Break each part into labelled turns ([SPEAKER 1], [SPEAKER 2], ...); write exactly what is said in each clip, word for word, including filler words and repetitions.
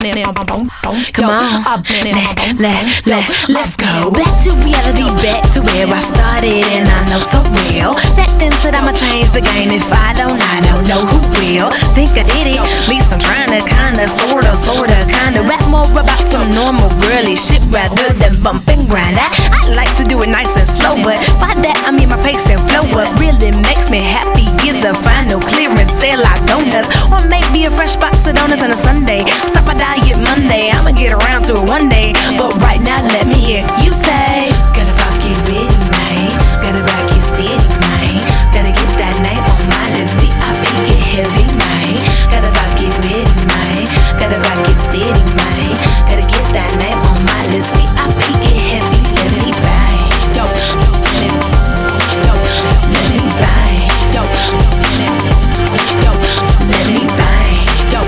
[SPEAKER 1] Come on, let, let, let, let's go back to reality, back to where I started, and I know so well that then said I'ma change the game. If I don't, I don't know who will. Think I did it, at least I'm trying to kinda, sorta, sorta, kinda rap more about some normal girly shit rather than bump and grind. I, I like to do it nice and slow, but by that I mean my pace and flow. What really makes me happy is a final clearance sale like donuts, or maybe a fresh box of donuts on a Sunday. Stop my diet Monday, I'ma get around to it one day. But right now let me hear you say, gotta rock it ready, man. Gotta rock it steady, man. Gotta get that name on my list, V I P get heavy, man. Gotta rock it ready, man. Gotta rock it steady, man. Gotta get that name on my list, V I P get heavy, let me bang. Yo, yo, let me bang. Yo, yo, let me bang. Yo,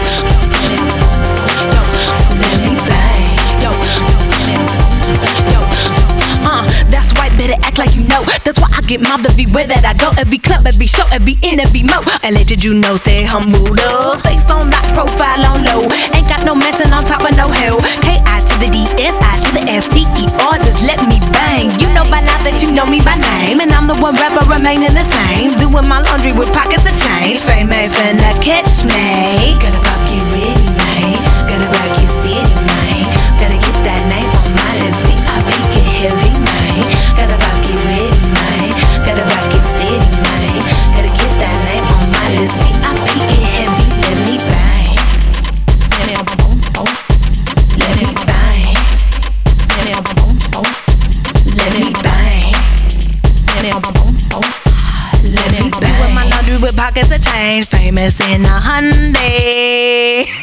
[SPEAKER 1] let me bang. Yo, yo, uh, that's right, better act like you know. That's why I get mobbed everywhere that I go. Every club, every show, every in, every mo. I let you know, stay humbled up. Face on that profile on low. Ain't got no mention on top of no hell. K I to the D S, I to the S T E R, just let me bang. You know by now that you know me by name, and I'm the one rapper remaining the same. Doing my laundry with pockets of change. Fame ain't finna catch me. Gotta rock it ready, man. Gotta rock it steady, man. Gotta get that name on my list, V I P get heavy, man. Gotta rock it ready, man. Gotta rock it steady, man. Gotta get that name on my list, V I P get heavy, let me bang. Let me bang. Let me bang. Let me bang. Doing my laundry with pockets of change, famous in a Hyundai.